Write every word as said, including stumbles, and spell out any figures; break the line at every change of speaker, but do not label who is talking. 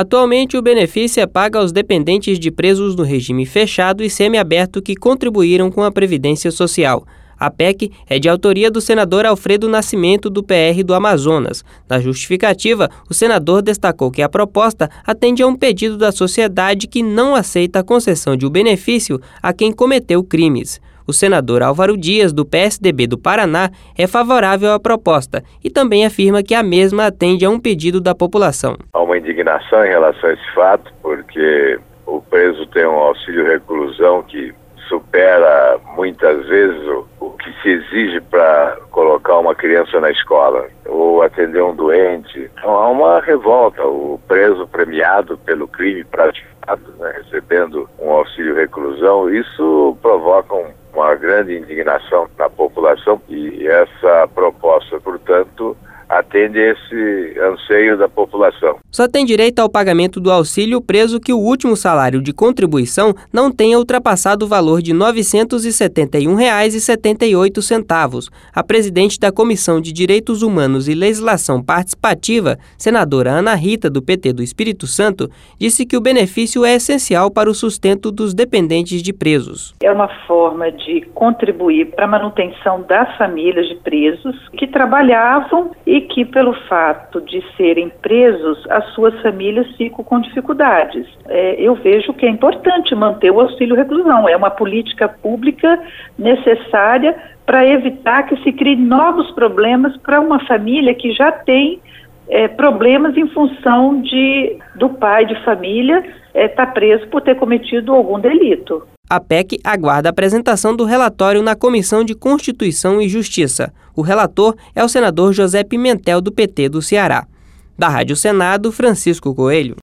Atualmente, o benefício é pago aos dependentes de presos no regime fechado e semiaberto que contribuíram com a Previdência Social. A P E C é de autoria do senador Alfredo Nascimento, do P R do Amazonas. Na justificativa, o senador destacou que a proposta atende a um pedido da sociedade que não aceita a concessão de um benefício a quem cometeu crimes. O senador Álvaro Dias, do P S D B do Paraná, é favorável à proposta e também afirma que a mesma atende a um pedido da população.
Há uma indignação em relação a esse fato, porque o preso tem um auxílio-reclusão que supera muitas vezes o, o que se exige para colocar uma criança na escola ou atender um doente. Então há uma revolta. O preso premiado pelo crime praticado, né, recebendo um auxílio-reclusão, isso provoca um, uma grande indignação na população e essa proposta, portanto, atende esse anseio da população.
Só tem direito ao pagamento do auxílio o preso que o último salário de contribuição não tenha ultrapassado o valor de novecentos e setenta e um reais e setenta e oito centavos. A presidente da Comissão de Direitos Humanos e Legislação Participativa, senadora Ana Rita, do P T do Espírito Santo, disse que o benefício é essencial para o sustento dos dependentes de presos.
É uma forma de contribuir para a manutenção das famílias de presos que trabalhavam e que, pelo fato de serem presos, as suas famílias ficam com dificuldades. É, eu vejo que é importante manter o auxílio-reclusão. É uma política pública necessária para evitar que se criem novos problemas para uma família que já tem é, problemas em função de, do pai de família estar é, tá preso por ter cometido algum delito.
A P E C aguarda a apresentação do relatório na Comissão de Constituição e Justiça. O relator é o senador José Pimentel, do P T do Ceará. Da Rádio Senado, Francisco Coelho.